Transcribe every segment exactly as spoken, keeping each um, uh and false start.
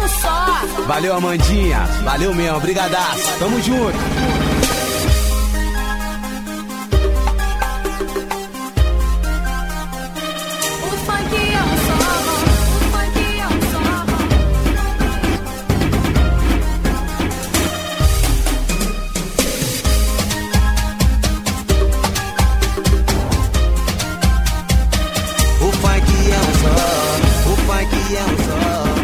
só. Valeu, Amandinha, valeu mesmo, brigadaço, tamo junto. O funk é um só, o funk é um só. O funk é um só, o funk é um só.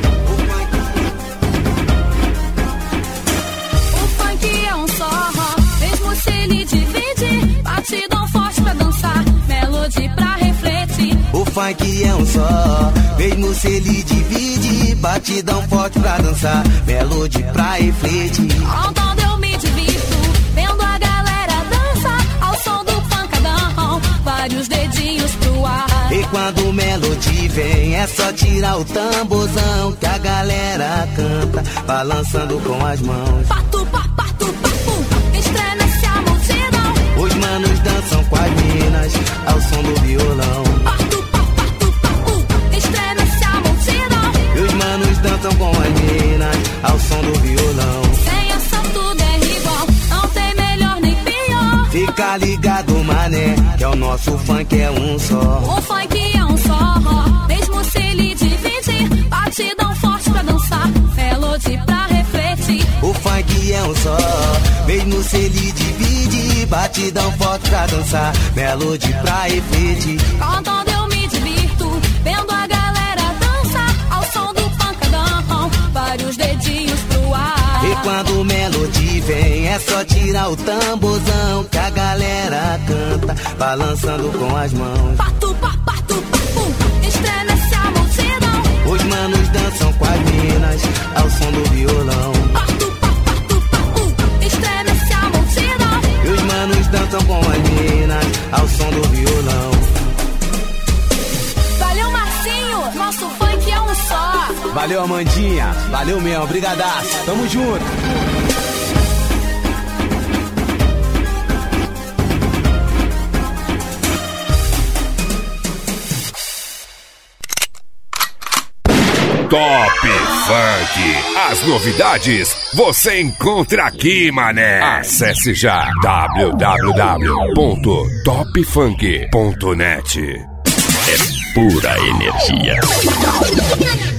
O funk é um só, mesmo se ele divide, batidão forte pra dançar, melodia pra refletir. O funk é um só, mesmo se ele divide, batidão forte pra dançar, melodia pra refletir. Onde eu me divirto, vendo a galera dançar, ao som do pancadão, vários dedinhos pro ar. E quando o melodia vem, é só tirar o tamborzão que a galera canta, balançando com as mãos. Patu, pa, patu, papu, estremece a multidão. Os manos dançam com as minas, ao som do violão. Patu, pa, patu, papu, estremece a multidão. E os manos dançam com as minas, ao som do violão. Sem ação tudo é igual, não tem melhor nem pior. Fica ligado, mané, que é o nosso funk é um só. O funk é um só, mesmo se ele dividir, batidão forte pra dançar, melodia pra refletir. O funk é um só, mesmo se ele divide, batidão forte pra dançar, melodia pra refletir. Quando eu me divirto, vendo a galera dançar, ao som do pancadão, vários dedinhos pro ar. E quando o melodia vem, é só tirar o tamborzão que a galera canta, balançando com as mãos. Patu, pa, patu, papu, estremece a multidão. Os manos dançam com as minas, ao som do violão. Patu, pa, patu, papu, estremece a multidão. E os manos dançam com as minas, ao som do violão. Valeu, Marcinho, nosso funk é um só. Valeu, Amandinha, valeu mesmo, brigadaço, tamo junto. Top Funk. As novidades você encontra aqui, mané. Acesse já w w w ponto top funk ponto net. É pura energia.